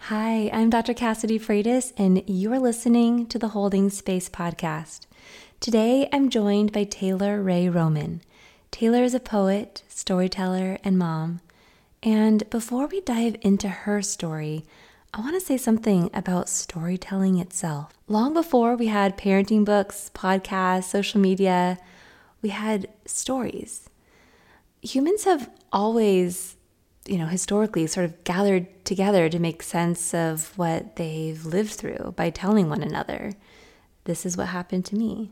Hi, I'm Dr. Cassidy Freitas, and you're listening to the Holding Space podcast. Today, I'm joined by Taylor Ray Roman. Taylor is a poet, storyteller, and mom. And before we dive into her story, I want to say something about storytelling itself. Long before we had parenting books, podcasts, social media, we had stories. Humans have always historically sort of gathered together to make sense of what they've lived through by telling one another. This is what happened to me.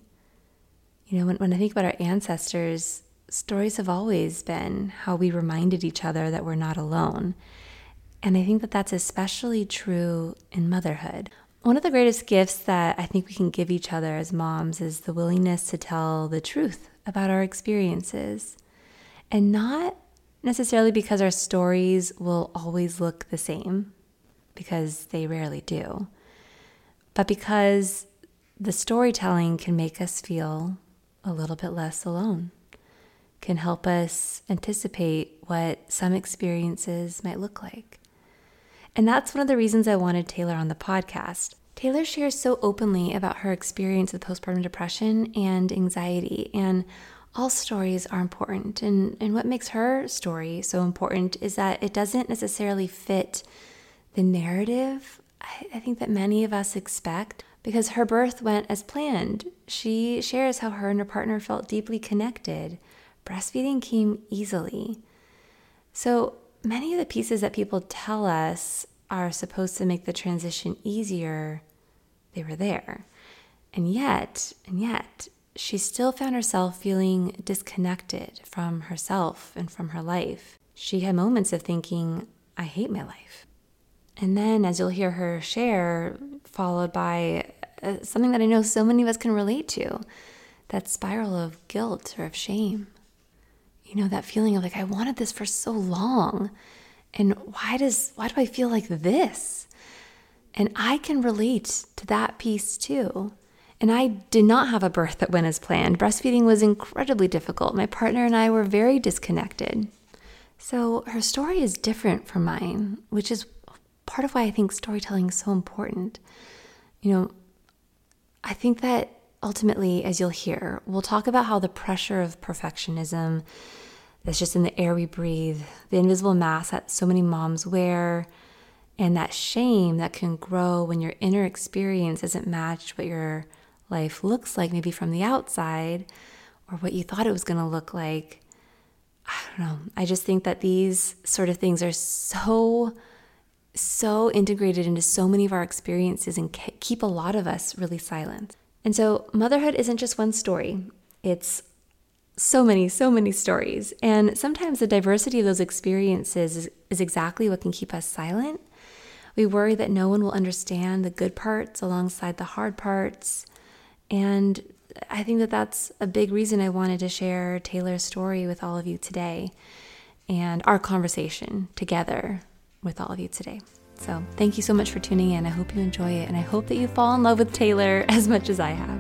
When I think about our ancestors, stories have always been how we reminded each other that we're not alone. And I think that that's especially true in motherhood. One of the greatest gifts that I think we can give each other as moms is the willingness to tell the truth about our experiences. And not necessarily because our stories will always look the same, because they rarely do, but because the storytelling can make us feel a little bit less alone, can help us anticipate what some experiences might look like. And that's one of the reasons I wanted Taylor on the podcast. Taylor shares so openly about her experience with postpartum depression and anxiety, and all stories are important, and what makes her story so important is that it doesn't necessarily fit the narrative I think that many of us expect, because her birth went as planned. She shares how her and her partner felt deeply connected. Breastfeeding came easily. So many of the pieces that people tell us are supposed to make the transition easier, they were there. And yet, she still found herself feeling disconnected from herself and from her life. She had moments of thinking, I hate my life. And then, as you'll hear her share, followed by something that I know so many of us can relate to, that spiral of guilt or of shame. That feeling of like, I wanted this for so long. And why do I feel like this? And I can relate to that piece too. And I did not have a birth that went as planned. Breastfeeding was incredibly difficult. My partner and I were very disconnected. So her story is different from mine, which is part of why I think storytelling is so important. I think that ultimately, as you'll hear, we'll talk about how the pressure of perfectionism that's just in the air we breathe, the invisible mask that so many moms wear, and that shame that can grow when your inner experience doesn't match what your life looks like, maybe from the outside, or what you thought it was going to look like. I don't know. I just think that these sort of things are so integrated into so many of our experiences and keep a lot of us really silent. And so motherhood isn't just one story. It's so many stories. And sometimes the diversity of those experiences is exactly what can keep us silent. We worry that no one will understand the good parts alongside the hard parts. And I think that that's a big reason I wanted to share Taylor's story with all of you today and our conversation together with all of you today. So thank you so much for tuning in. I hope you enjoy it, and I hope that you fall in love with Taylor as much as I have.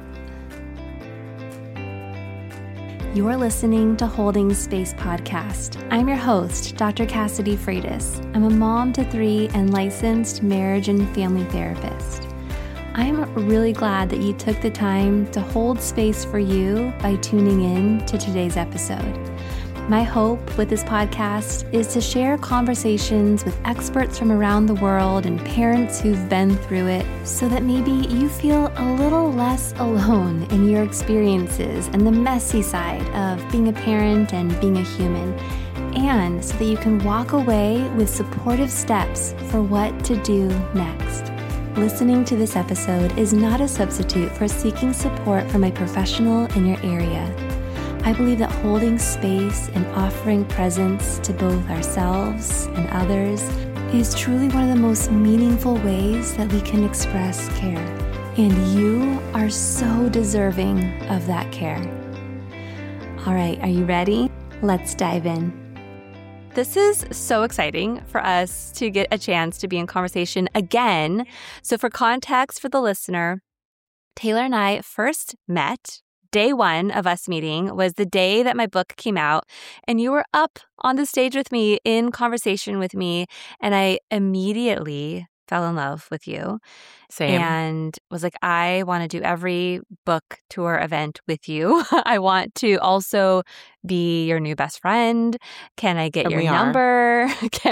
You're listening to Holding Space podcast. I'm your host, Dr. Cassidy Freitas. I'm a mom to 3 and licensed marriage and family therapist. I'm really glad that you took the time to hold space for you by tuning in to today's episode. My hope with this podcast is to share conversations with experts from around the world and parents who've been through it, so that maybe you feel a little less alone in your experiences and the messy side of being a parent and being a human, and so that you can walk away with supportive steps for what to do next. Listening to this episode is not a substitute for seeking support from a professional in your area. I believe that holding space and offering presence to both ourselves and others is truly one of the most meaningful ways that we can express care. And you are so deserving of that care. All right, are you ready? Let's dive in. This is so exciting for us to get a chance to be in conversation again. So for context for the listener, Taylor and I first met. Day one of us meeting was the day that my book came out, and you were up on the stage with me in conversation with me, and I immediately fell in love with you. Same. And was like, I want to do every book tour event with you. I want to also be your new best friend. Can I get And your we are. number?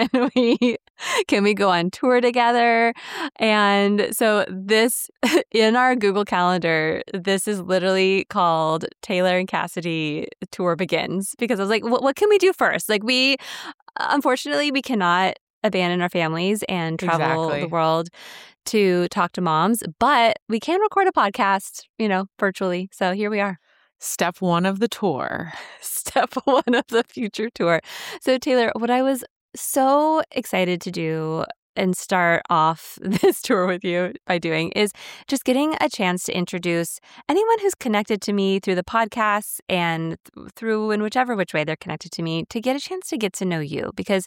Can we go on tour together? And so this, in our Google Calendar, this is literally called Taylor and Cassidy Tour Begins, because I was like, what can we do first? Like, unfortunately, we cannot abandon our families and travel the world to talk to moms, but we can record a podcast, virtually. So here we are. Step one of the tour. Step one of the future tour. So Taylor, what I was so excited to do and start off this tour with you by doing is just getting a chance to introduce anyone who's connected to me through the podcasts and through in which way they're connected to me, to get a chance to get to know you, because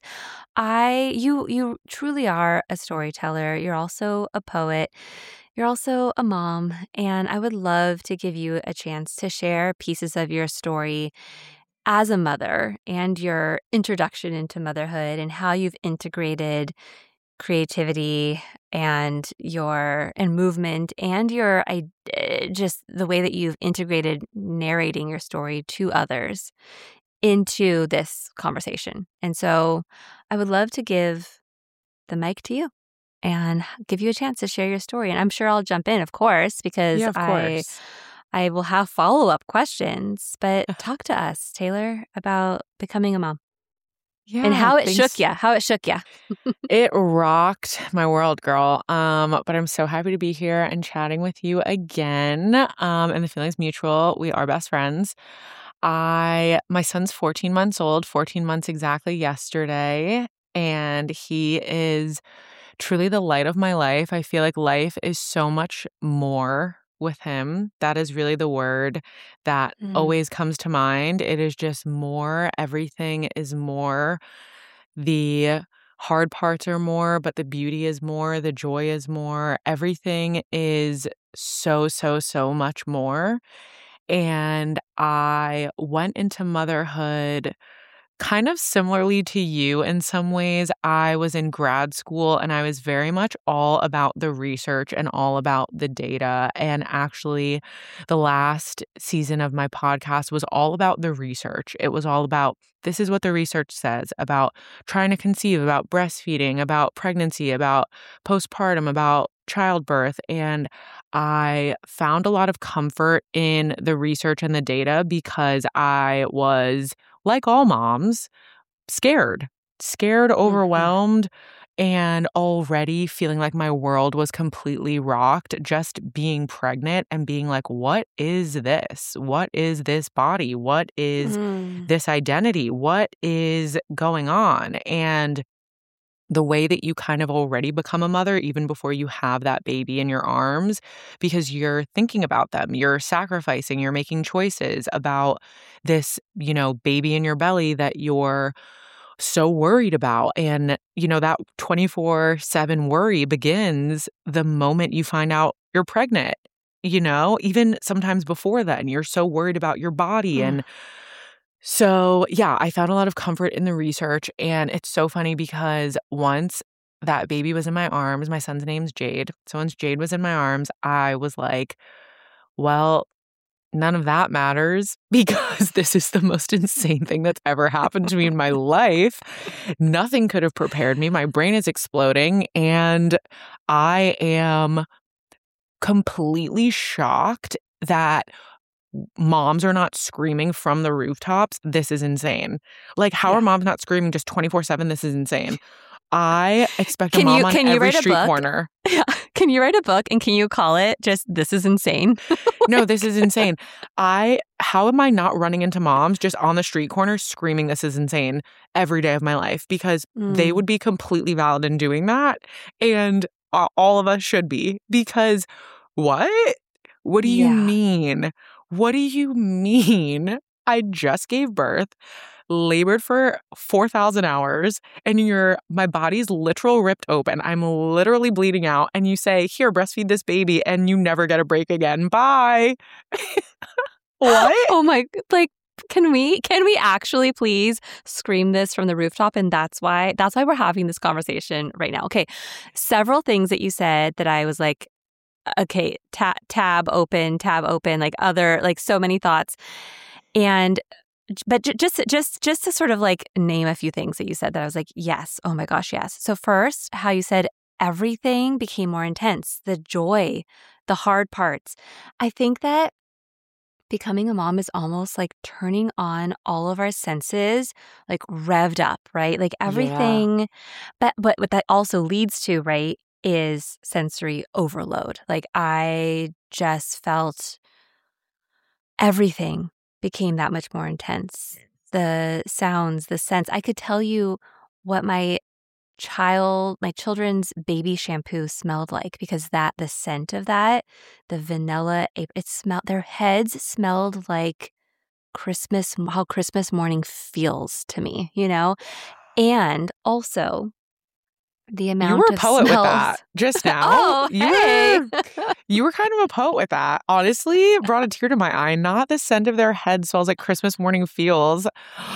you truly are a storyteller. You're also a poet. You're also a mom, and I would love to give you a chance to share pieces of your story as a mother and your introduction into motherhood and how you've integrated creativity and movement and just the way that you've integrated narrating your story to others into this conversation. And so I would love to give the mic to you and give you a chance to share your story. And I'm sure I'll jump in, of course, because Yeah, of course. I will have follow-up questions. But talk to us, Taylor, about becoming a mom. Yeah, and how it shook you. It rocked my world, girl. But I'm so happy to be here and chatting with you again. And the feeling's mutual. We are best friends. My son's 14 months old, 14 months exactly yesterday. And he is truly the light of my life. I feel like life is so much more with him. That is really the word that always comes to mind. It is just more. Everything is more. The hard parts are more, but the beauty is more. The joy is more. Everything is so, so, so much more. And I went into motherhood kind of similarly to you in some ways. I was in grad school and I was very much all about the research and all about the data. And actually, the last season of my podcast was all about the research. It was all about, this is what the research says about trying to conceive, about breastfeeding, about pregnancy, about postpartum, about childbirth. And I found a lot of comfort in the research and the data because I was, like all moms, scared, overwhelmed, and already feeling like my world was completely rocked just being pregnant and being like, what is this? What is this body? What is this identity? What is going on? And the way that you kind of already become a mother even before you have that baby in your arms, because you're thinking about them, you're sacrificing, you're making choices about this, baby in your belly that you're so worried about. And, that 24/7 worry begins the moment you find out you're pregnant, even sometimes before then, you're so worried about your body. And so, yeah, I found a lot of comfort in the research, and it's so funny because once that baby was in my arms, my son's name's Jade. So once Jade was in my arms, I was like, well, none of that matters because this is the most insane thing that's ever happened to me in my life. Nothing could have prepared me. My brain is exploding, and I am completely shocked that moms are not screaming from the rooftops. This is insane. Like, how are moms not screaming just 24/7? This is insane. I expect a mom on every street corner. Yeah. Can you write a book and can you call it just "This is insane"? No, this is insane. How am I not running into moms just on the street corner screaming "This is insane" every day of my life? Because they would be completely valid in doing that. And all of us should be. Because what? What do you mean? What do you mean? I just gave birth, labored for 4,000 hours, and my body's literal ripped open. I'm literally bleeding out. And you say, here, breastfeed this baby, and you never get a break again. Bye. What? Oh my, Can we actually please scream this from the rooftop? And that's why we're having this conversation right now. Okay. Several things that you said that I was like, okay, tab open, like other, like so many thoughts. And but just to sort of like name a few things that you said that I was like, yes, oh my gosh, yes. So first, how you said everything became more intense, the joy, the hard parts. I think that becoming a mom is almost like turning on all of our senses, like revved up, right? Like everything. But what that also leads to, right, is sensory overload. Like I just felt everything became that much more intense. The sounds, the scents. I could tell you what my children's baby shampoo smelled like because the scent of that, the vanilla, their heads smelled like Christmas, how Christmas morning feels to me, you know? And also the amount You were a of poet with smells. that just now. Oh, hey. You were kind of a poet with that. Honestly, it brought a tear to my eye. Not the scent of their head smells like Christmas morning feels.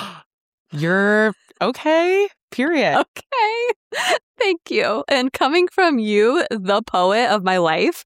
You're okay, period. Okay. Thank you. And coming from you, the poet of my life,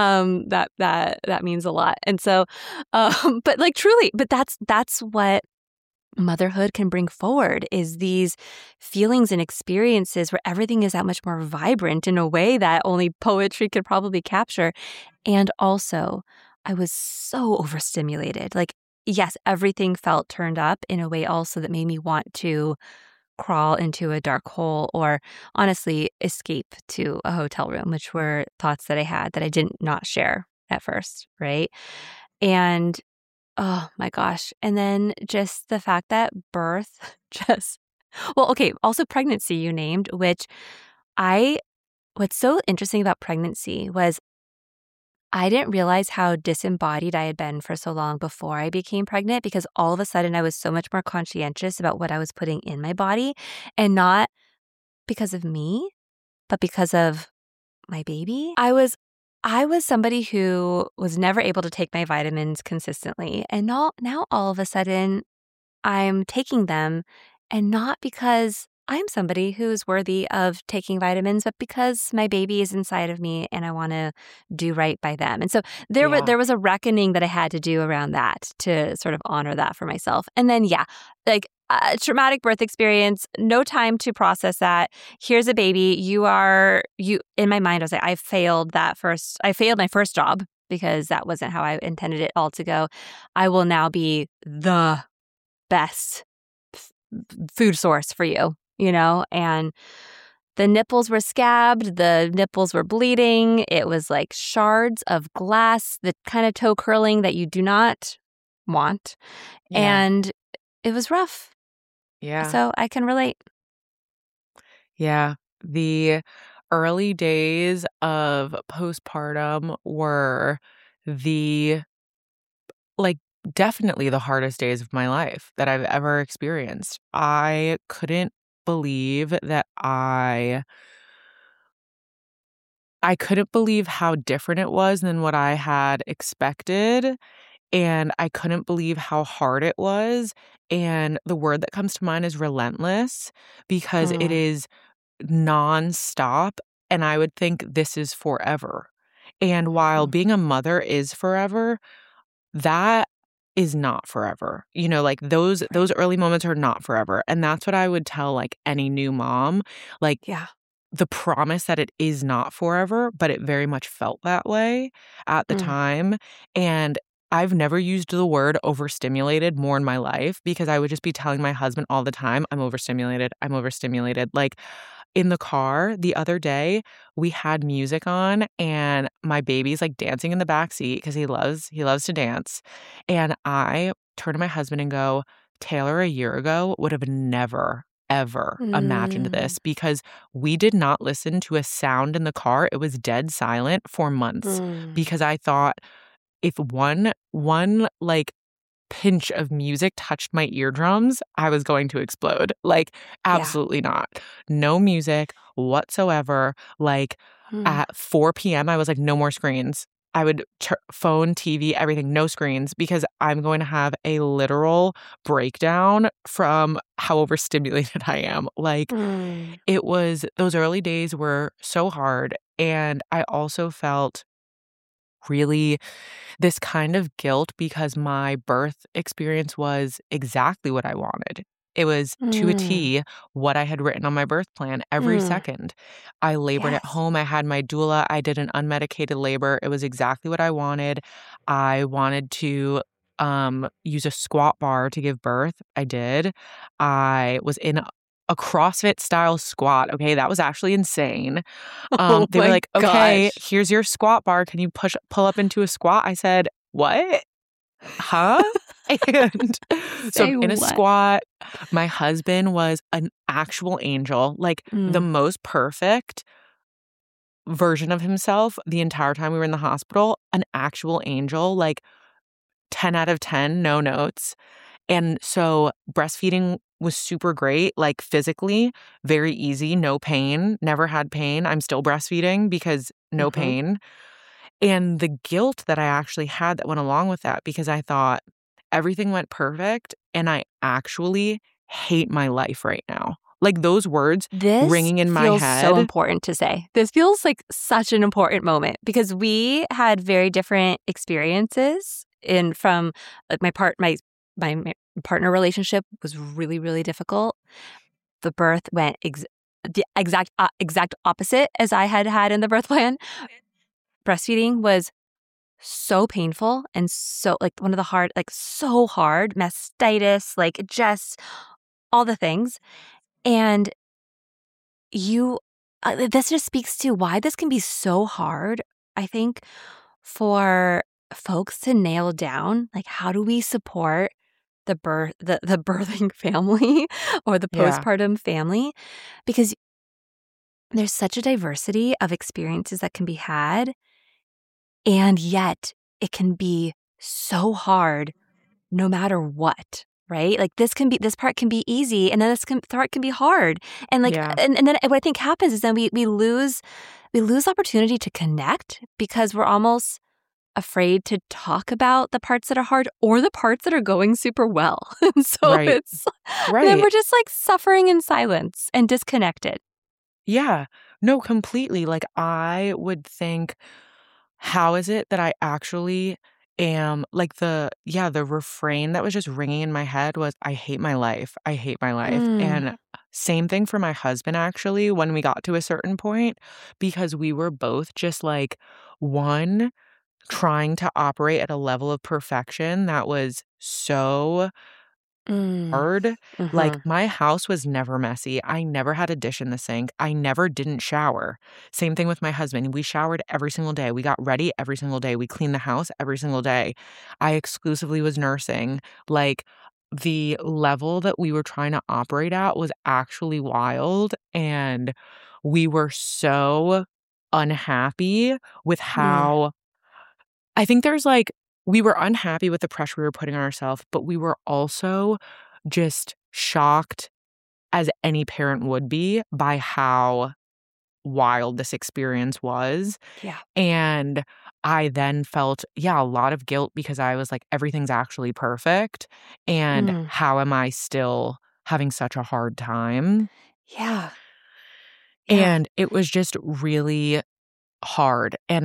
that means a lot. And so, but like truly, but that's what motherhood can bring forward is these feelings and experiences where everything is that much more vibrant in a way that only poetry could probably capture. And also, I was so overstimulated. Like, yes, everything felt turned up in a way also that made me want to crawl into a dark hole or honestly escape to a hotel room, which were thoughts that I had that I didn't not share at first, right? And oh my gosh. And then just the fact that birth okay, also pregnancy you named, which what's so interesting about pregnancy was I didn't realize how disembodied I had been for so long before I became pregnant because all of a sudden I was so much more conscientious about what I was putting in my body and not because of me, but because of my baby. I was somebody who was never able to take my vitamins consistently. And now all of a sudden I'm taking them and not because I'm somebody who's worthy of taking vitamins, but because my baby is inside of me and I want to do right by them. And so there was a reckoning that I had to do around that to sort of honor that for myself. And then, like traumatic birth experience, no time to process that. Here's a baby. You in my mind, I was like, I failed my first job because that wasn't how I intended it all to go. I will now be the best food source for you, you know? And the nipples were scabbed, the nipples were bleeding. It was like shards of glass, the kind of toe curling that you do not want. Yeah. And it was rough. Yeah. So I can relate. Yeah. The early days of postpartum were definitely the hardest days of my life that I've ever experienced. I couldn't believe that I couldn't believe how different it was than what I had expected, and I couldn't believe how hard it was, and the word that comes to mind is relentless because it is nonstop, and I would think this is forever. And while being a mother is forever, that is not forever. You know, like those early moments are not forever. And that's what I would tell like any new mom. Like the promise that it is not forever, but it very much felt that way at the time. And I've never used the word overstimulated more in my life because I would just be telling my husband all the time, I'm overstimulated. I'm overstimulated. Like in the car the other day, we had music on and my baby's like dancing in the back seat because he loves to dance. And I turn to my husband and go, Taylor a year ago would have never, ever imagined this because we did not listen to a sound in the car. It was dead silent for months because I thought if one like pinch of music touched my eardrums, I was going to explode. Like, absolutely not. No music whatsoever. Like, at 4 p.m., I was like, no more screens. I would phone, TV, everything, no screens, because I'm going to have a literal breakdown from how overstimulated I am. Like, it was, those early days were so hard. And I also felt really this kind of guilt because my birth experience was exactly what I wanted. It was to a Mm. T what I had written on my birth plan every Mm. second. I labored at Yes. home. I had my doula. I did an unmedicated labor. It was exactly what I wanted. I wanted to use a squat bar to give birth. I did. I was in a CrossFit style squat. Okay, that was actually insane. Oh They were my like, "Okay, gosh. here's your squat bar. Can you pull up into a squat?" I said, "What? Huh?" And so I'm Say in a what? squat. My husband was an actual angel, like the Mm. most perfect version of himself the entire time we were in the hospital, an actual angel, like 10 out of 10, no notes. And so breastfeeding was super great, like physically, very easy, no pain, never had pain. I'm still breastfeeding because no Mhm. pain. And the guilt that I actually had that went along with that because I thought everything went perfect and I actually hate my life right now. Like those words This ringing in my feels so head. important to say. This feels like such an important moment because we had very different experiences in from like my partner relationship was really really difficult. The birth went the exact opposite as I had had in the birth plan. Breastfeeding was so painful and so like one of the hard like so hard mastitis like just all the things and you this just speaks to why this can be so hard, I think, for folks to nail down, like, how do we support the birthing family or the Yeah. postpartum family? Because there's such a diversity of experiences that can be had, and yet it can be so hard no matter what, right? Like this part can be easy and then part can be hard. And like Yeah. and then what I think happens is then we lose opportunity to connect because we're almost afraid to talk about the parts that are hard or the parts that are going super well. And so Right. it's then Right. we're just like suffering in silence and disconnected. Yeah. No, completely. Like I would think, how is it that I actually am like the refrain that was just ringing in my head was, I hate my life. I hate my life. Mm. And same thing for my husband, actually, when we got to a certain point, because we were both just like, one, trying to operate at a level of perfection that was so Mm. hard. Like, Mhm. my house was never messy. I never had a dish in the sink. I never didn't shower. Same thing with my husband. We showered every single day. We got ready every single day. We cleaned the house every single day. I exclusively was nursing. Like, the level that we were trying to operate at was actually wild. And we were so unhappy with Mm. how I think there's like we were unhappy with the pressure we were putting on ourselves, but we were also just shocked as any parent would be by how wild this experience was. Yeah. And I then felt, yeah, a lot of guilt because I was like, everything's actually perfect. And Mm. how am I still having such a hard time? Yeah. Yeah. And it was just really hard, and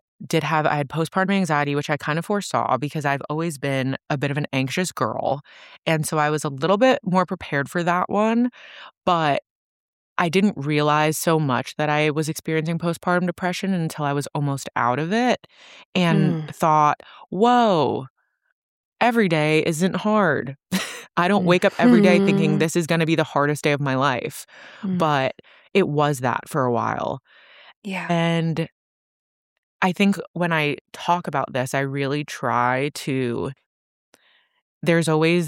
I had postpartum anxiety, which I kind of foresaw because I've always been a bit of an anxious girl, and so I was a little bit more prepared for that one, but I didn't realize so much that I was experiencing postpartum depression until I was almost out of it and Mm. thought, "Whoa, every day isn't hard." I don't wake up every day thinking Mhm. this is gonna be the hardest day of my life, Mm. but it was that for a while, Yeah. and I think when I talk about this, I really try to there's always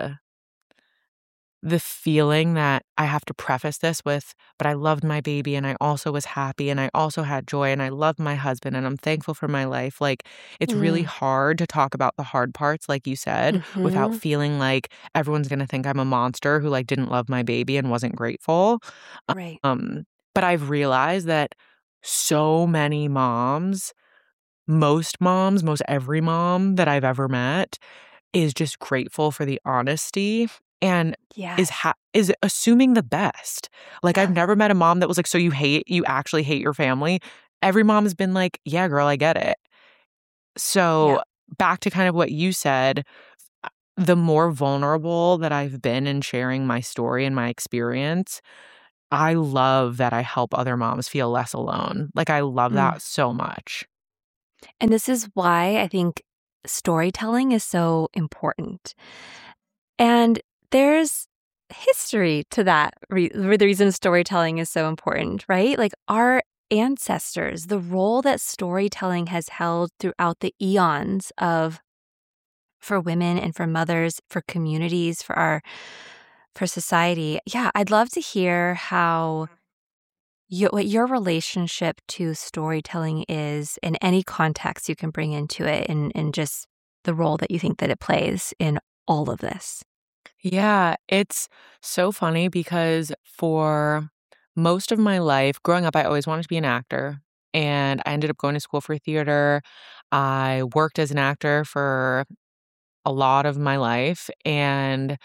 the feeling that I have to preface this with, but I loved my baby and I also was happy and I also had joy and I loved my husband and I'm thankful for my life. Like it's really Mm. hard to talk about the hard parts, like you said, without Mhm. feeling like everyone's gonna think I'm a monster who like didn't love my baby and wasn't grateful. Right. Um, but I've realized that so many moms most moms, most every mom that I've ever met is just grateful for the honesty and Yes. is assuming the best. Like, I've never met a mom that was like, "So you actually hate your family?" Every mom has been like, "Yeah, girl, I get it." So, Yeah. back to kind of what you said, the more vulnerable that I've been in sharing my story and my experience, I love that I help other moms feel less alone. Like, I love Mm. that so much. And this is why I think storytelling is so important. And there's history to that, the reason storytelling is so important, right? Like our ancestors, the role that storytelling has held throughout the eons of for women and for mothers, for communities, for society. Yeah, I'd love to hear how what your relationship to storytelling is in any context you can bring into it and just the role that you think that it plays in all of this. Yeah, it's so funny because for most of my life, growing up, I always wanted to be an actor. And I ended up going to school for theater. I worked as an actor for a lot of my life. And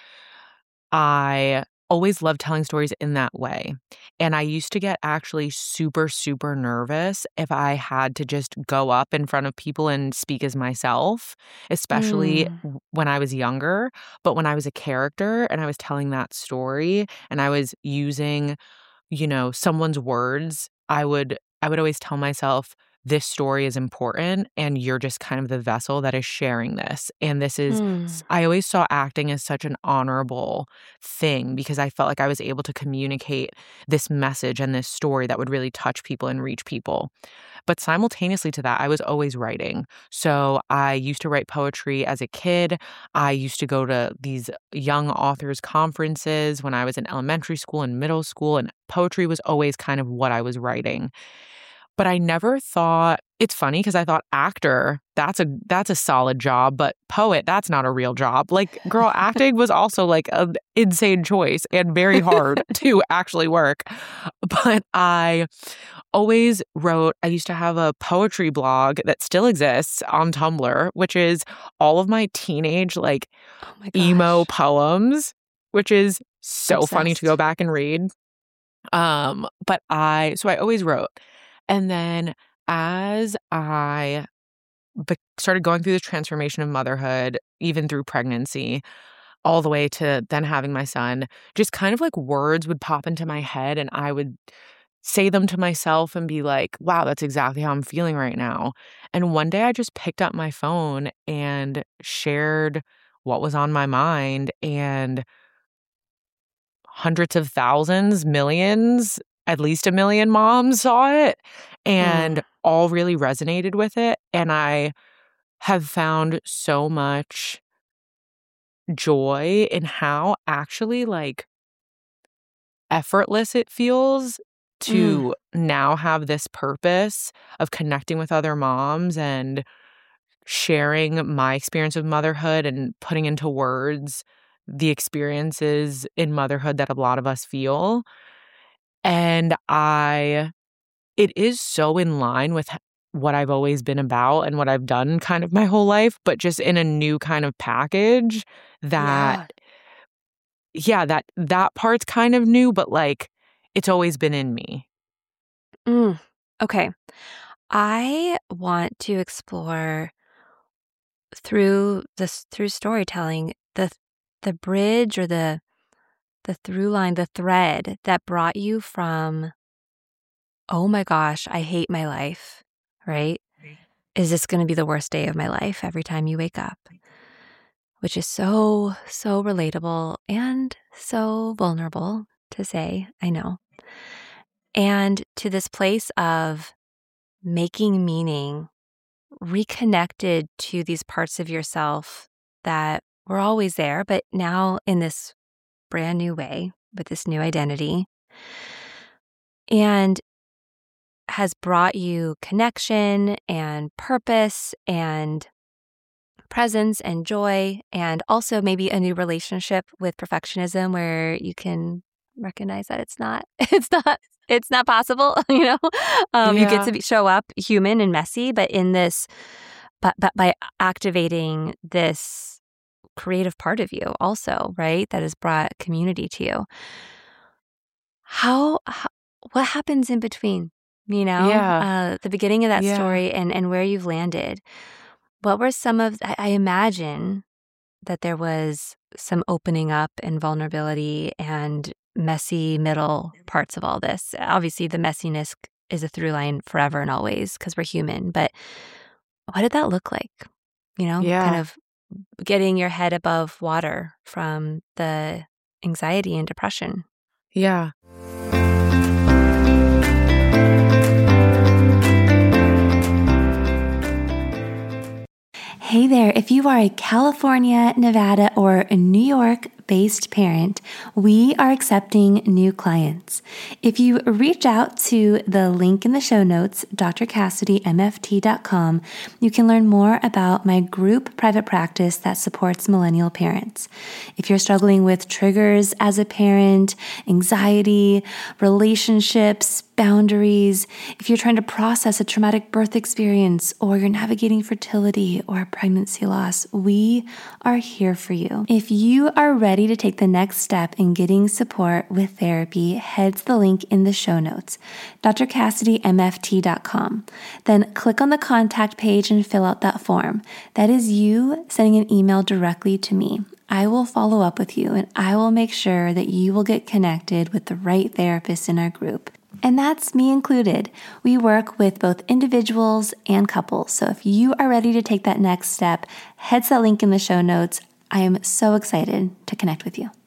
I always loved telling stories in that way. And I used to get actually super, super nervous if I had to just go up in front of people and speak as myself, especially Mm, when I was younger. But when I was a character and I was telling that story and I was using, someone's words, I would always tell myself, this story is important and you're just kind of the vessel that is sharing this. And mm, I always saw acting as such an honorable thing because I felt like I was able to communicate this message and this story that would really touch people and reach people. But simultaneously to that, I was always writing. So I used to write poetry as a kid. I used to go to these young authors conferences when I was in elementary school and middle school, and poetry was always kind of what I was writing. But I never thought it's funny because I thought actor, that's a solid job, but poet, that's not a real job. Like, girl, acting was also like an insane choice and very hard to actually work. But I always wrote, I used to have a poetry blog that still exists on Tumblr, which is all of my teenage, like, oh my emo gosh. poems, which is so funny to go Obsessed. back and read. So I always wrote. And then as I started going through the transformation of motherhood, even through pregnancy, all the way to then having my son, just kind of like words would pop into my head and I would say them to myself and be like, wow, that's exactly how I'm feeling right now. And one day I just picked up my phone and shared what was on my mind, and hundreds of thousands, millions, at least a million moms saw it Mm, and all really resonated with it. And I have found so much joy in how actually like effortless it feels mm, to now have this purpose of connecting with other moms and sharing my experience of motherhood and putting into words the experiences in motherhood that a lot of us feel. And it is so in line with what I've always been about and what I've done kind of my whole life, but just in a new kind of package that, yeah. yeah, that part's kind of new, but like it's always been in me. Mm. Okay. I want to explore through storytelling the bridge or the through line, the thread that brought you from, oh my gosh, I hate my life, right? Is this going to be the worst day of my life every time you wake up? Which is so, so relatable and so vulnerable to say, I know. And to this place of making meaning, reconnected to these parts of yourself that were always there, but now in this brand new way with this new identity, and has brought you connection and purpose and presence and joy, and also maybe a new relationship with perfectionism where you can recognize that it's not, it's not. it's not possible, you know? You get Yeah. to show up human and messy, but in this, but by activating this creative part of you also, right? That has brought community to you. How what happens in between, Yeah. the beginning of that Yeah. story and where you've landed? What were some of, I imagine that there was some opening up and vulnerability and messy middle parts of all this. Obviously, the messiness is a through line forever and always because we're human. But what did that look like? Kind Yeah. of getting your head above water from the anxiety and depression. Yeah. Hey there, if you are a California, Nevada, or a New York based parent, we are accepting new clients. If you reach out to the link in the show notes, drcassidymft.com, you can learn more about my group private practice that supports millennial parents. If you're struggling with triggers as a parent, anxiety, relationships, boundaries, if you're trying to process a traumatic birth experience, or you're navigating fertility or pregnancy loss, we are here for you. If you are ready to take the next step in getting support with therapy, head to the link in the show notes, drcassidymft.com. Then click on the contact page and fill out that form. That is you sending an email directly to me. I will follow up with you and I will make sure that you will get connected with the right therapist in our group. And that's me included. We work with both individuals and couples. So if you are ready to take that next step, head to that link in the show notes. I am so excited to connect with you.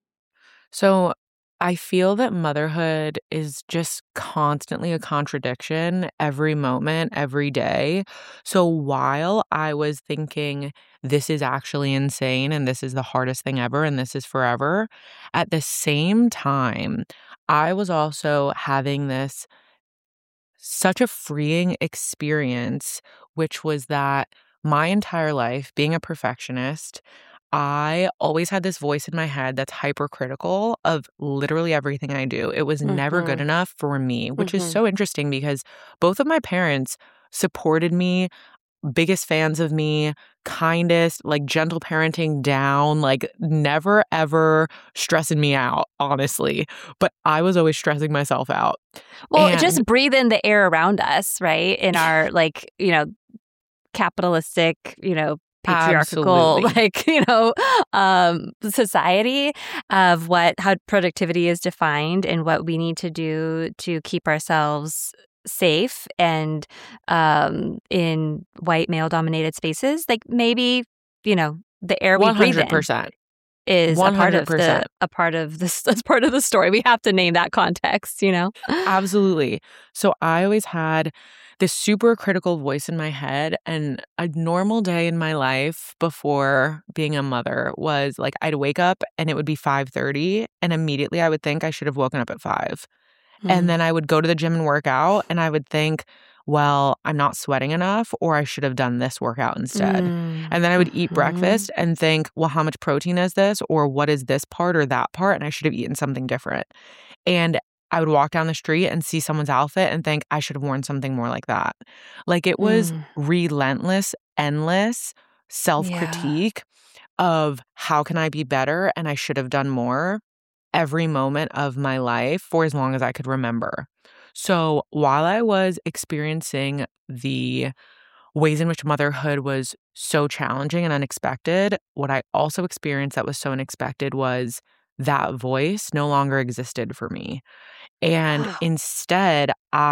So I feel that motherhood is just constantly a contradiction every moment, every day. So while I was thinking this is actually insane and this is the hardest thing ever and this is forever, at the same time, I was also having this such a freeing experience, which was that my entire life, being a perfectionist, I always had this voice in my head that's hypercritical of literally everything I do. It was never good Mm-hmm. enough for me, which is Mm-hmm. so interesting because both of my parents supported me, biggest fans of me, kindest, like gentle parenting down, like never ever stressing me out, honestly. But I was always stressing myself out. Well, And just breathe in the air around us, right? In our, capitalistic, patriarchal, absolutely. society of how productivity is defined and what we need to do to keep ourselves safe and in white male dominated spaces. Like maybe, the air we breathe in 100%. is a part of 100%. this that's part of the story. We have to name that context. Absolutely. So I always had this super critical voice in my head, and a normal day in my life before being a mother was like I'd wake up and it would be 5:30 and immediately I would think I should have woken up at 5. And Mm. then I would go to the gym and work out and I would think, well, I'm not sweating enough or I should have done this workout instead. Mm. And then I would eat Mhm. breakfast and think, well, how much protein is this or what is this part or that part? And I should have eaten something different. And I would walk down the street and see someone's outfit and think I should have worn something more like that. Like it was Mm. relentless, endless Yeah. self-critique of how can I be better and I should have done more every moment of my life for as long as I could remember. So while I was experiencing the ways in which motherhood was so challenging and unexpected, what I also experienced that was so unexpected was that voice no longer existed for me. And Wow. instead,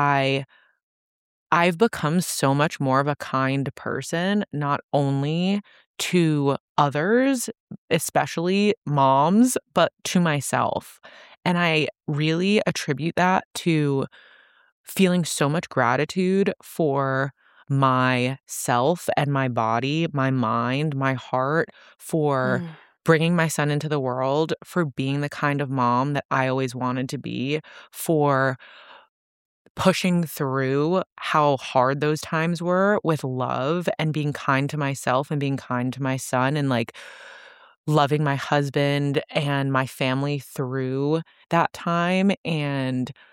I've become so much more of a kind person, not only to others, especially moms, but to myself. And I really attribute that to feeling so much gratitude for myself and my body, my mind, my heart, for Mm. bringing my son into the world, for being the kind of mom that I always wanted to be, for pushing through how hard those times were with love and being kind to myself and being kind to my son and like loving my husband and my family through that time. And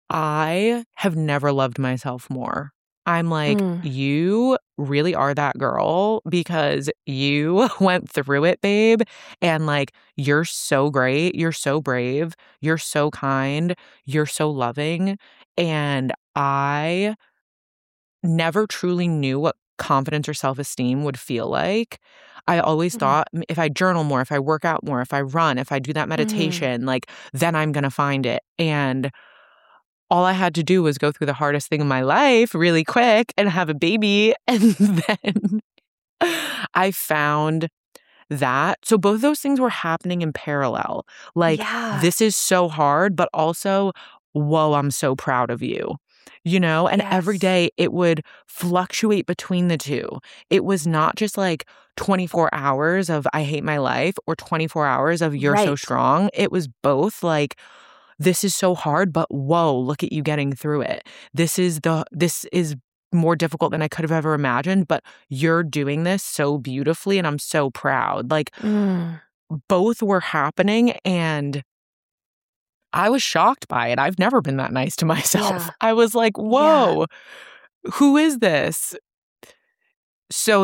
I have never loved myself more. I'm like, Mm. you really are that girl because you went through it, babe. And like, you're so great. You're so brave. You're so kind. You're so loving. And I never truly knew what confidence or self-esteem would feel like. I always Mm. thought if I journal more, if I work out more, if I run, if I do that Mm. meditation, like then I'm going to find it. And all I had to do was go through the hardest thing in my life really quick and have a baby. And then I found that. So both those things were happening in parallel. Like, Yeah. this is so hard, but also, whoa, I'm so proud of you. And every Yes. day it would fluctuate between the two. It was not just like 24 hours of I hate my life or 24 hours of you're so Right. strong. It was both like, this is so hard, but whoa, look at you getting through it. This is more difficult than I could have ever imagined, but you're doing this so beautifully and I'm so proud. Like Mm. both were happening and I was shocked by it. I've never been that nice to myself. Yeah. I was like, Yeah. whoa, who is this? So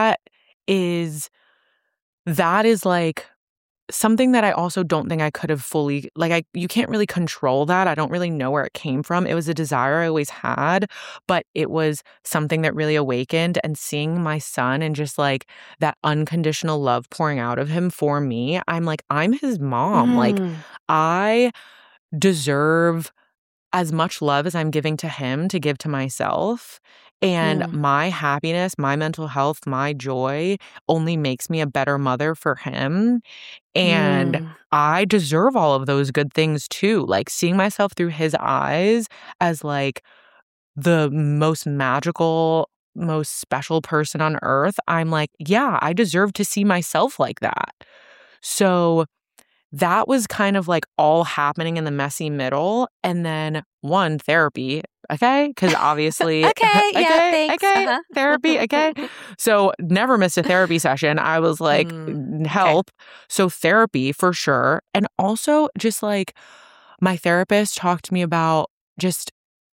that is like something that I also don't think I could have fully you can't really control that. I don't really know where it came from. It was a desire I always had, but it was something that really awakened and seeing my son and just like that unconditional love pouring out of him for me. I'm like, I'm his mom. Like Mm. I deserve as much love as I'm giving to him to give to myself. And Mm. my happiness, my mental health, my joy only makes me a better mother for him. And Mm. I deserve all of those good things too. Like seeing myself through his eyes as like the most magical, most special person on earth. I'm like, yeah, I deserve to see myself like that. So that was kind of like all happening in the messy middle. And then one, therapy. Okay. Because obviously, Okay. Yeah. okay, Thanks. okay, Uh-huh. therapy. Okay. So never missed a therapy session. I was like, Okay. help. So therapy for sure. And also just like my therapist talked to me about just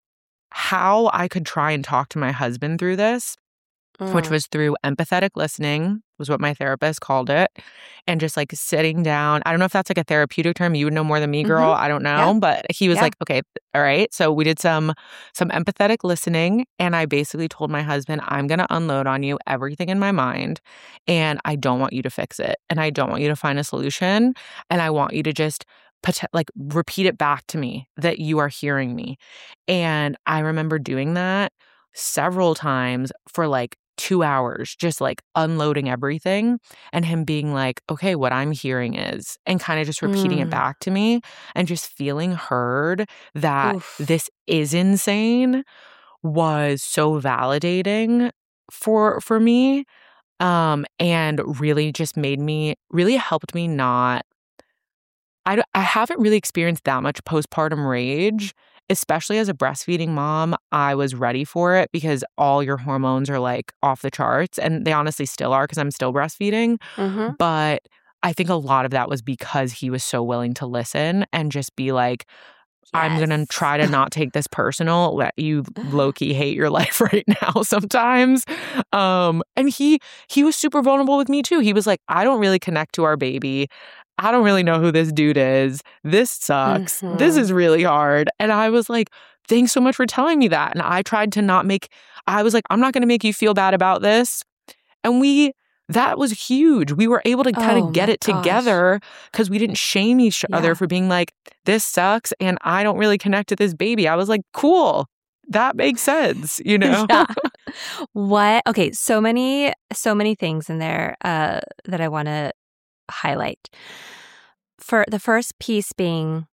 how I could try and talk to my husband through this, which Mm. was through empathetic listening, was what my therapist called it. And just like sitting down. I don't know if that's like a therapeutic term. You would know more than me, Mm-hmm. girl. I don't Yeah. know. But he was Yeah. like, okay, all right. So we did some empathetic listening. And I basically told my husband, I'm gonna unload on you everything in my mind. And I don't want you to fix it. And I don't want you to find a solution. And I want you to just like repeat it back to me that you are hearing me. And I remember doing that several times for like 2 hours, just like unloading everything and him being like, okay, what I'm hearing is, and kind of just repeating it Mm. back to me and just feeling heard that Oof. this is insane was so validating for me. And really just really helped me not I haven't really experienced that much postpartum rage, especially as a breastfeeding mom. I was ready for it because all your hormones are like off the charts, and they honestly still are because I'm still breastfeeding. Mm-hmm. But I think a lot of that was because he was so willing to listen and just be like, I'm gonna Yes. try to not take this personal. That you low key hate your life right now sometimes. And he was super vulnerable with me too. He was like, I don't really connect to our baby. I don't really know who this dude is. This sucks. This Mm-hmm. is really hard. And I was like, thanks so much for telling me that. And I tried to I was like, I'm not gonna make you feel bad about this. And that was huge. We were able to kind Oh of get my it gosh. together because we didn't shame each other Yeah. for being like, this sucks and I don't really connect to this baby. I was like, cool. That makes sense, you know? Yeah. What? Okay. So many things in there that I want to highlight. For the first piece being,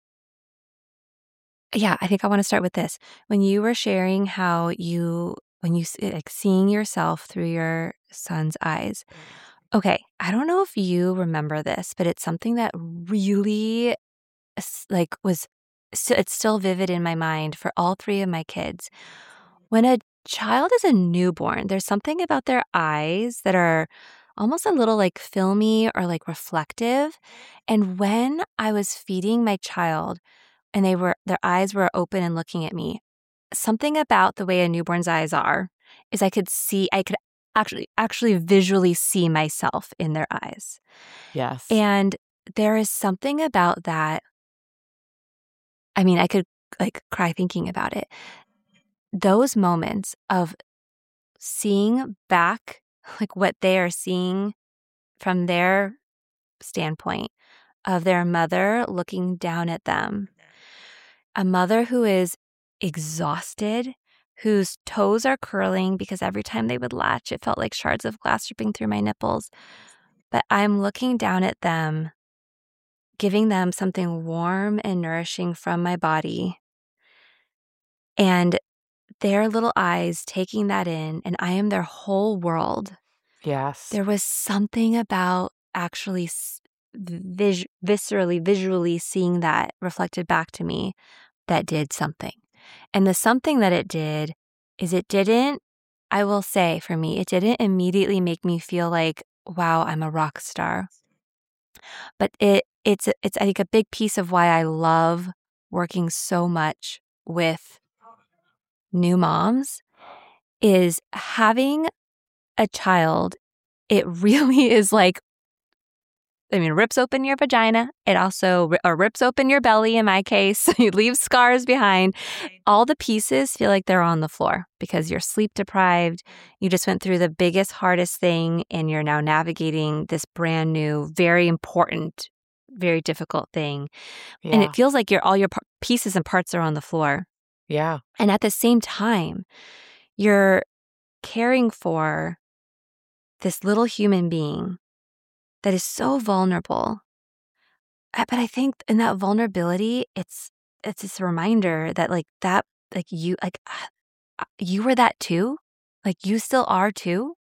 yeah, I think I want to start with this. When you were sharing how when you like seeing yourself through your son's eyes. Okay, I don't know if you remember this, but it's something that really like it's still vivid in my mind for all three of my kids. When a child is a newborn, there's something about their eyes that are almost a little like filmy or like reflective. And when I was feeding my child, and their eyes were open and looking at me. Something about the way a newborn's eyes are is I could actually visually see myself in their eyes. Yes. And there is something about that. I mean, I could like cry thinking about it. Those moments of seeing back like what they are seeing from their standpoint of their mother looking down at them. A mother who is exhausted, whose toes are curling because every time they would latch, it felt like shards of glass dripping through my nipples. But I'm looking down at them, giving them something warm and nourishing from my body. And their little eyes taking that in, and I am their whole world. Yes. There was something about actually visually seeing that reflected back to me that did something. And the something that it did is I will say for me, it didn't immediately make me feel like, wow, I'm a rock star. But it's I think a big piece of why I love working so much with new moms is having a child. It really is like, rips open your vagina. It also rips open your belly in my case. You leave scars behind. All the pieces feel like they're on the floor because you're sleep deprived. You just went through the biggest, hardest thing, and you're now navigating this brand new, very important, very difficult thing. Yeah. And it feels like all your pieces and parts are on the floor. Yeah. And at the same time, you're caring for this little human being that is so vulnerable. But I think in that vulnerability, it's this reminder that you were that too. Like you still are too,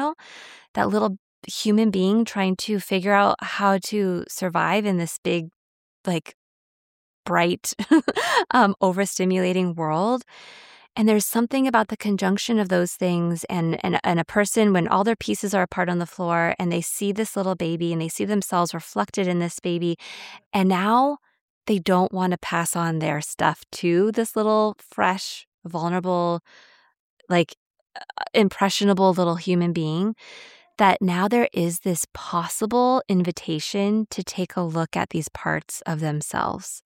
that little human being trying to figure out how to survive in this big, like bright, overstimulating world. And there's something about the conjunction of those things and a person when all their pieces are apart on the floor and they see this little baby and they see themselves reflected in this baby. And now they don't want to pass on their stuff to this little fresh, vulnerable, like impressionable little human being. That now there is this possible invitation to take a look at these parts of themselves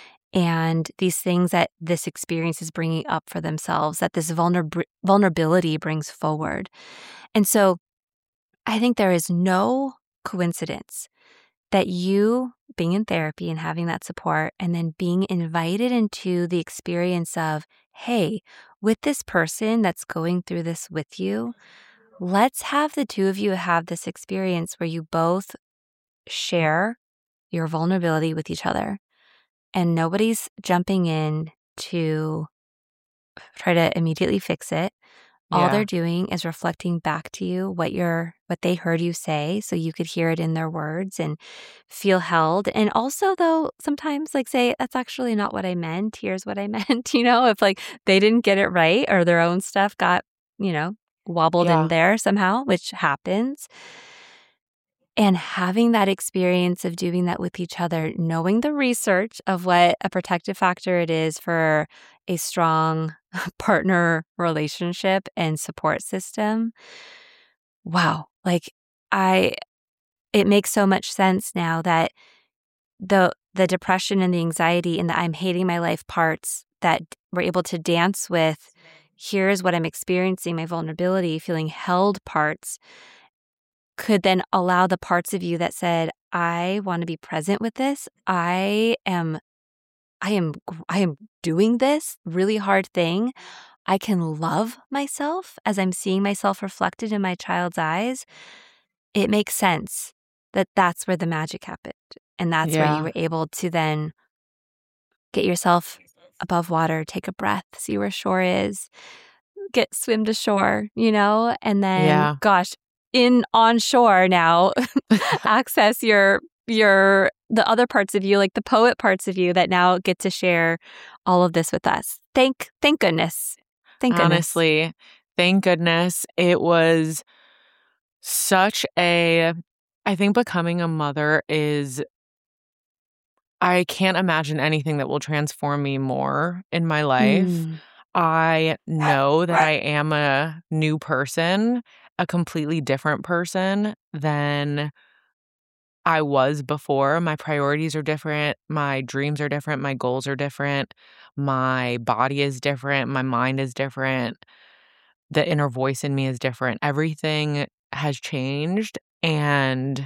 and these things that this experience is bringing up for themselves, that this vulnerability brings forward. And so I think there is no coincidence that you being in therapy and having that support and then being invited into the experience of, hey, with this person that's going through this with you, let's have the two of you have this experience where you both share your vulnerability with each other. And nobody's jumping in to try to immediately fix it. All they're doing is reflecting back to you what they heard you say so you could hear it in their words and feel held. And also though, sometimes like say, that's actually not what I meant. Here's what I meant, if like they didn't get it right or their own stuff got, wobbled in there somehow, which happens. And having that experience of doing that with each other, knowing the research of what a protective factor it is for a strong partner relationship and support system. Wow. It makes so much sense now that the depression and the anxiety and the I'm hating my life parts that we're able to dance with, here's what I'm experiencing, my vulnerability, feeling held parts, could then allow the parts of you that said, I want to be present with this. I am doing this really hard thing. I can love myself as I'm seeing myself reflected in my child's eyes. It makes sense that that's where the magic happened. And that's where you were able to then get yourself above water, take a breath, see where shore is, swim to shore, and then, gosh, on shore now, access the other parts of you, like the poet parts of you that now get to share all of this with us. Thank goodness. Thank goodness. Honestly, thank goodness. It was I think becoming a mother is I can't imagine anything that will transform me more in my life. I know that I am a new person, a completely different person than I was before. My priorities are different. My dreams are different. My goals are different. My body is different. My mind is different. The inner voice in me is different. Everything has changed. And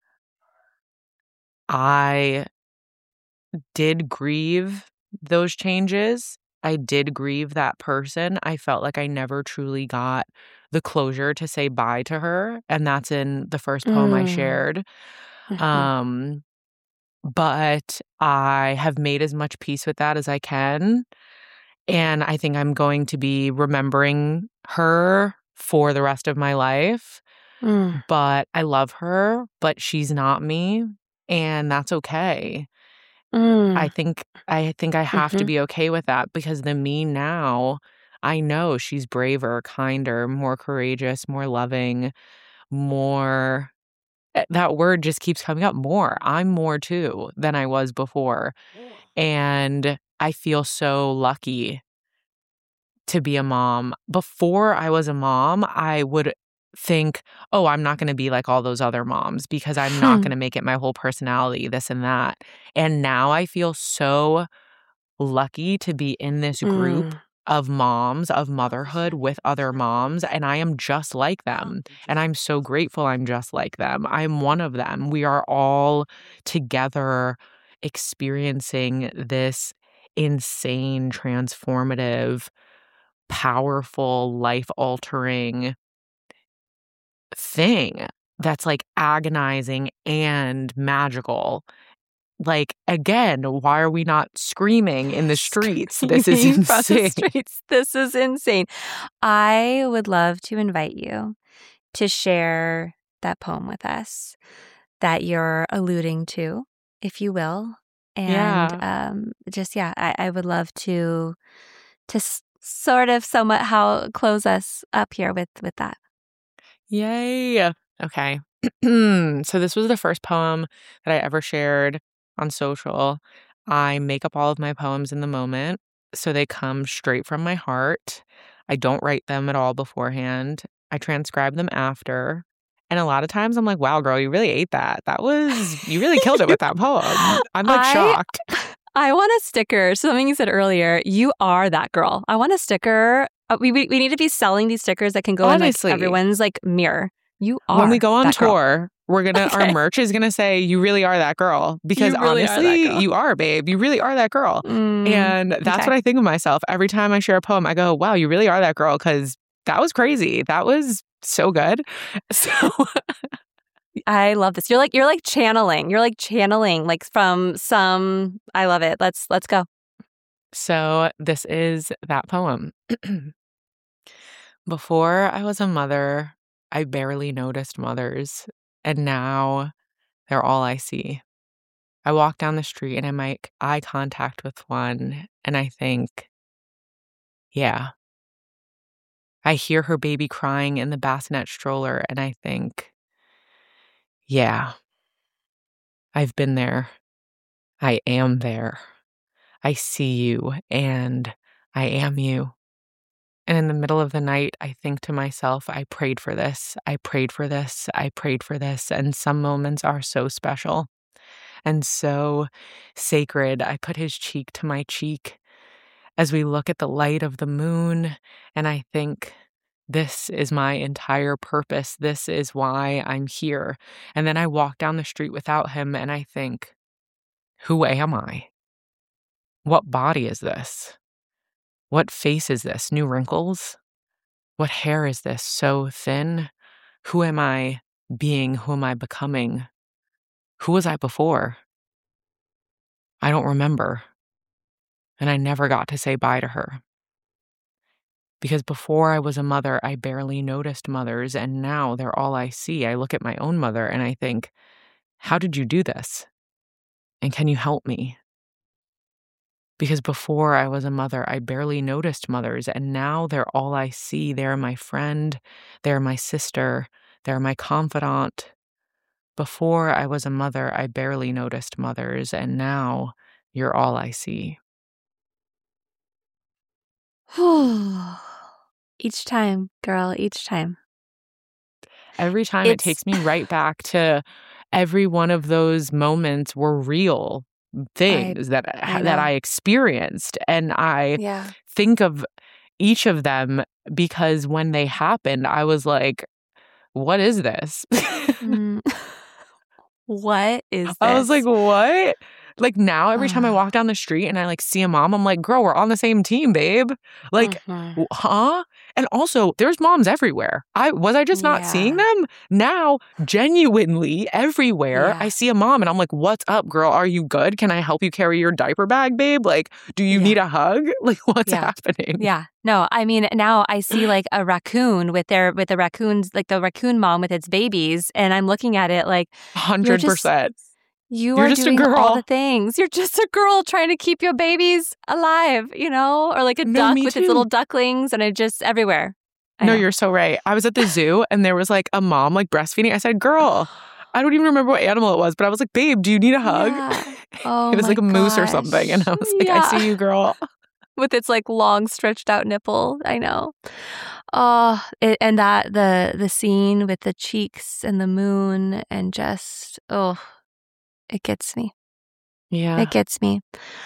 I did grieve those changes. I did grieve that person. I felt like I never truly got the closure to say bye to her. And that's in the first poem I shared. Um, but I have made as much peace with that as I can. And I think I'm going to be remembering her for the rest of my life. But I love her, but she's not me. And that's okay. I think I have to be okay with that because the me now, I know she's braver, kinder, more courageous, more loving, more that word just keeps coming up, more. I'm more too than I was before. And I feel so lucky to be a mom. Before I was a mom, I would think, "Oh, I'm not gonna be like all those other moms because I'm not gonna make it my whole personality, this and that." And now I feel so lucky to be in this group of moms, of motherhood with other moms, and I am just like them. And I'm so grateful I'm just like them. I'm one of them. We are all together experiencing this insane, transformative, powerful, life-altering thing that's, like, agonizing and magical. Like, again, why are we not screaming in the streets? This is Screaming across the insane. streets. This is insane. I would love to invite you to share that poem with us that you're alluding to, if you will. And Yeah. I would love to sort of somewhat how close us up here with that. Yay. Okay. So this was the first poem that I ever shared on social. I make up all of my poems in the moment, so they come straight from my heart. I don't write them at all beforehand. I transcribe them after. And a lot of times I'm like, wow, girl, you really ate that. You really killed it with that poem. I'm like shocked. I want a sticker. Something you said earlier. You are that girl. I want a sticker. We need to be selling these stickers that can go Honestly, in like everyone's like mirror. You are. When we go on that tour, we're gonna Okay. our merch is gonna say, "You really are that girl." Because You really are that honestly, girl. you are, babe. You really are that girl. And that's okay. what I think of myself. Every time I share a poem, I go, wow, you really are that girl, because that was crazy. That was so good. So I love this. You're like channeling. You're like channeling like from some. I love it. Let's go. So this is that poem. Before I was a mother, I barely noticed mothers, and now they're all I see. I walk down the street and I make eye contact with one, and I think, yeah. I hear her baby crying in the bassinet stroller, and I think, yeah, I've been there. I am there. I see you, and I am you. And in the middle of the night, I think to myself, I prayed for this. I prayed for this. I prayed for this. And some moments are so special and so sacred. I put his cheek to my cheek as we look at the light of the moon, and I think, this is my entire purpose. This is why I'm here. And then I walk down the street without him, and I think, who am I? What body is this? What face is this? New wrinkles? What hair is this? So thin? Who am I being? Who am I becoming? Who was I before? I don't remember. And I never got to say bye to her. Because before I was a mother, I barely noticed mothers, and now they're all I see. I look at my own mother and I think, how did you do this? And can you help me? Because before I was a mother, I barely noticed mothers, and now they're all I see. They're my friend, they're my sister, they're my confidant. Before I was a mother, I barely noticed mothers, and now you're all I see. Each time, girl, each time. Every time it It's takes me right back to every one of those moments were real I things that I that I know. experienced, and I Yeah. think of each of them because when they happened, I was like, "What is this?" Mm. What is I was like, this? "What?" Like, now every time I walk Ah. down the street and I, like, see a mom, I'm like, "Girl, we're on the same team, babe." Like, Mhm. huh? And also, there's moms everywhere. I just not seeing Yeah. them? Now, genuinely everywhere, I Yeah. see a mom and I'm like, "What's up, girl? Are you good? Can I help you carry your diaper bag, babe? Like, do you Yeah. need a hug? Like, what's Yeah. happening?" Yeah. No, I mean, now I see like a raccoon with the raccoons, like the raccoon mom with its babies, and I'm looking at it like you're just 100%. you You're are just a doing all the girl. things. You're just a girl trying to keep your babies alive, or like a No, duck me with its little too. ducklings, and it just everywhere. I No, know. you're so right. I was at the zoo and there was, like, a mom, like, breastfeeding. I said, "Girl," I don't even remember what animal it was, but I was like, "Babe, do you need a hug?" Yeah. Oh It was like my a moose or something, and gosh. I was like, "I Yeah. see you, girl." With its like long stretched out nipple. I know. And that the scene with the cheeks and the moon and just it gets me. It Yeah. gets me.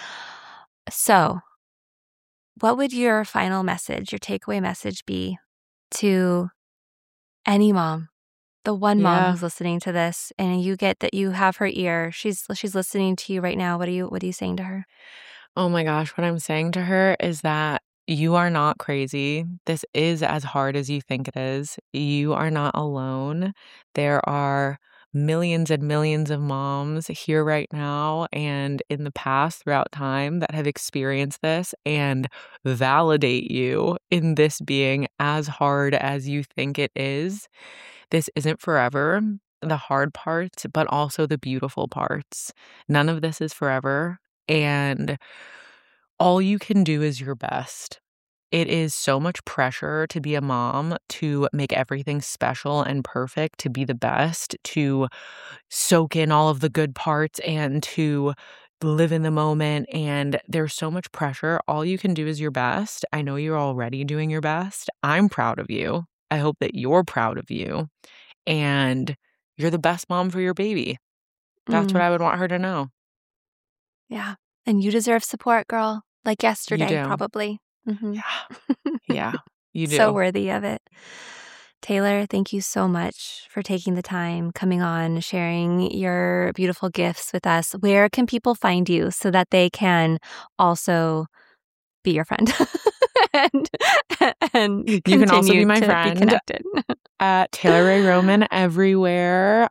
So, what would your final message, your takeaway message be to any mom? The one mom Yeah. who's listening to this and you get that you have her ear. She's listening to you right now. What are you saying to her? Oh my gosh, what I'm saying to her is that you are not crazy. This is as hard as you think it is. You are not alone. There are millions and millions of moms here right now and in the past throughout time that have experienced this and validate you in this being as hard as you think it is. This isn't forever. The hard parts, but also the beautiful parts. None of this is forever. And all you can do is your best. It is so much pressure to be a mom, to make everything special and perfect, to be the best, to soak in all of the good parts and to live in the moment. And there's so much pressure. All you can do is your best. I know you're already doing your best. I'm proud of you. I hope that you're proud of you. And you're the best mom for your baby. That's what Mm, I would want her to know. yeah. And you deserve support, girl. Like You yesterday, do. probably. Hmm. Yeah. Yeah. You So do. worthy of it. Taylor, thank you so much for taking the time, coming on, sharing your beautiful gifts with us. Where can people find you so that they can also be your friend and, and You can also be continue my to be friend connected? at Taylor Ray Roman everywhere.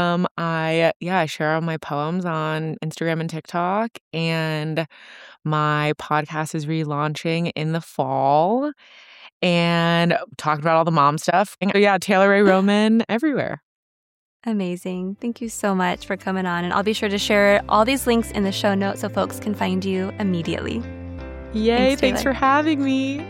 I share all my poems on Instagram and TikTok, and my podcast is relaunching in the fall and talking about all the mom stuff. So yeah, Taylor Ray Roman everywhere. Amazing. Thank you so much for coming on. And I'll be sure to share all these links in the show notes so folks can find you immediately. Yay, Thanks, thanks for having me.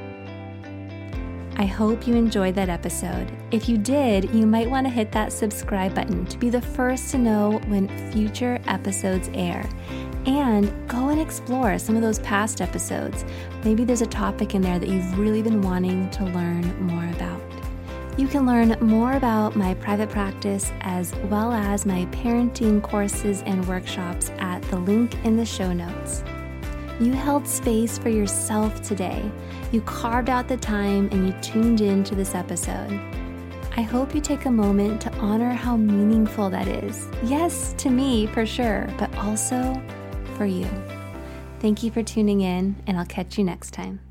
I hope you enjoyed that episode. If you did, you might want to hit that subscribe button to be the first to know when future episodes air. And go and explore some of those past episodes. Maybe there's a topic in there that you've really been wanting to learn more about. You can learn more about my private practice as well as my parenting courses and workshops at the link in the show notes. You held space for yourself today. You carved out the time and you tuned in to this episode. I hope you take a moment to honor how meaningful that is. Yes, to me for sure, but also for you. Thank you for tuning in, and I'll catch you next time.